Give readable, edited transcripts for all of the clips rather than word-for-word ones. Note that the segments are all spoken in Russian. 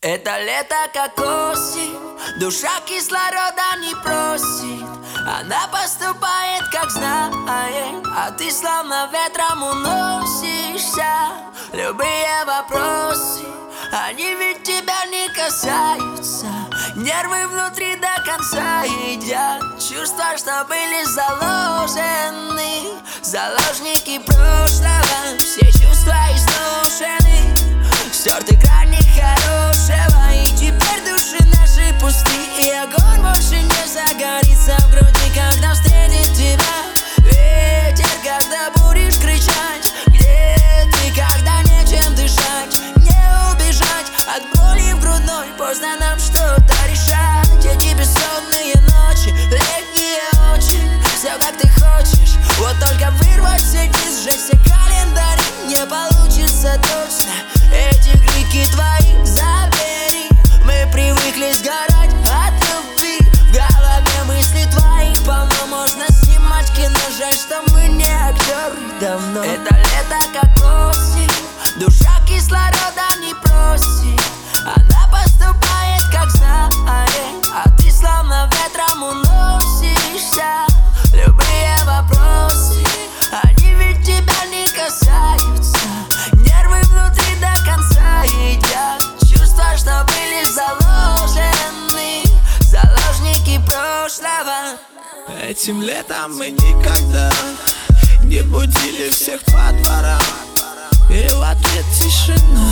Это лето как осень, душа кислорода не просит. Она поступает как знает, а ты словно ветром уносишься. Любые вопросы, они ведь тебя не касаются. Нервы внутри до конца едят чувства, что были заложены. Заложники прошлого, все чувства изношены. Стерты грани хорошего, и теперь души наши пусты. И огонь больше не загорится в груди, когда встретит тебя ветер, когда будешь кричать. Где ты, когда нечем дышать? Не убежать от боли в грудной, поздно нам что-то решать. Эти бессонные ночи, летние очень, все как ты хочешь, вот только вырвать сети, сжечь все календари не получится точно. Эти крики твои забери, мы привыкли сгорать от любви. В голове мысли твоих полно, можно снимать кино, жаль, что мы не актеры давно. Это лето как осень, душа кислорода не просит. Она поступает как знает, а ты словно ветром уносишься. Любые вопросы, они ведь тебя не касаются. Нервы внутри до конца едят чувства, что были заложены. Заложники прошлого. Этим летом мы никогда не будили всех по дворам, и в ответ тишина.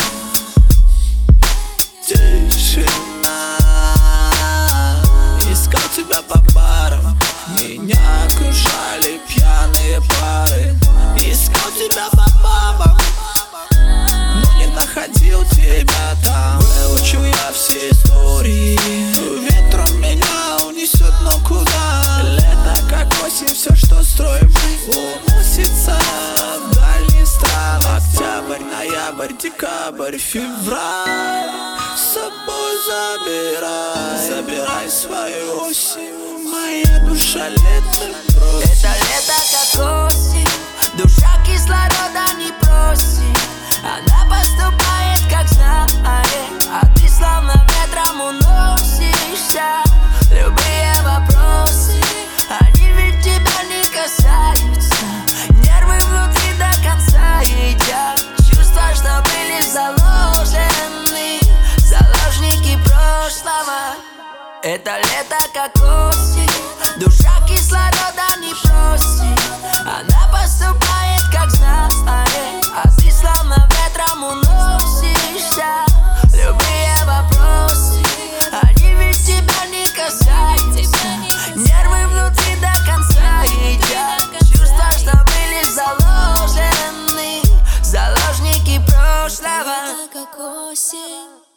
Тишина. Искал тебя по барам, меня окружали пьяные пары. Искал тебя по бабам, но не находил тебя там. Выучил я все истории, ветром меня унесет, но куда? Лето как осень, все, что строим мы, уносится в дальние страны. Октябрь, ноябрь, декабрь, февраль с собой забирай, забирай свою осень. Моя душа лето просит. Это лето как осень, душа кислорода не просит. Она поступает как знает, а ты словно ветром уносишься. Любые вопросы, они ведь тебя не касаются. Нервы внутри до конца едят чувства, что были заложены. Заложники прошлого. Это лето как осень, душа кислорода не просит. Она поступает как знает, а ты словно ветром уносишься. Любые вопросы, они ведь тебя не касаются. Нервы внутри до конца едят чувства, что были заложены. Заложники прошлого. Как осень.